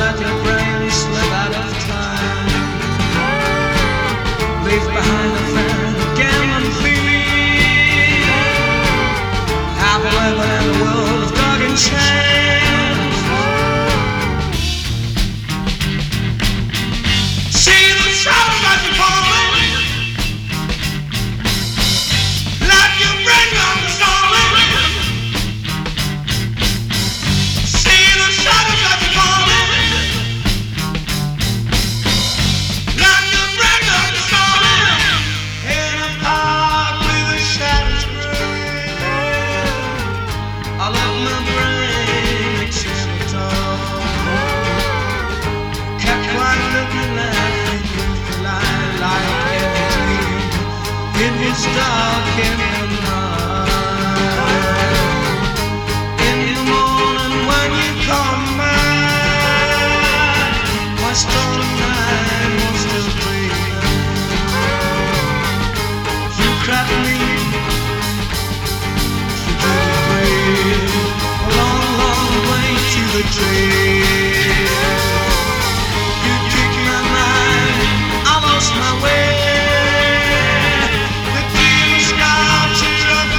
let your brain slip out of time. Leave behind a friend, gambling fiend. Half a living in the world of dog and chains. See the shadows as you falling. Let your brain go to stalling. See the shadows as you falling. Let your brain go to stalling. In a park with the shadows gray, I let my brain accept it all. Kept quiet looking, laughing with the light like in a dream. It was dark in the night. In the morning when you come back, my stolen night was still dreaming. You cracked me, you didn't breathe. A long, long way to the tree. You kicked my mind, I lost my way. The deep sculpture of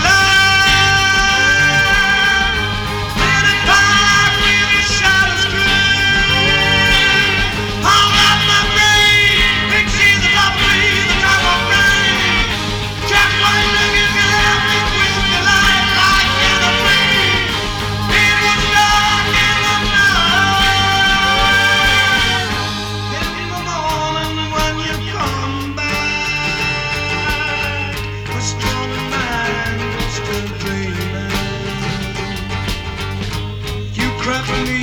love. In a park with the shadows gray. All out my brain, pictures of lovely, the time of rain. Kept on looking at me with the light like in a dream. It was dark in the night. In the morning when you come back, my strong mind was still dreaming. You crept me,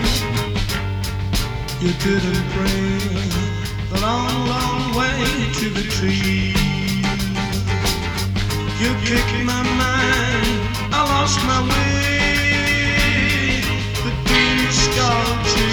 you didn't bring the long, long way to the tree. You kicked my mind, I lost my way. The deep sculpture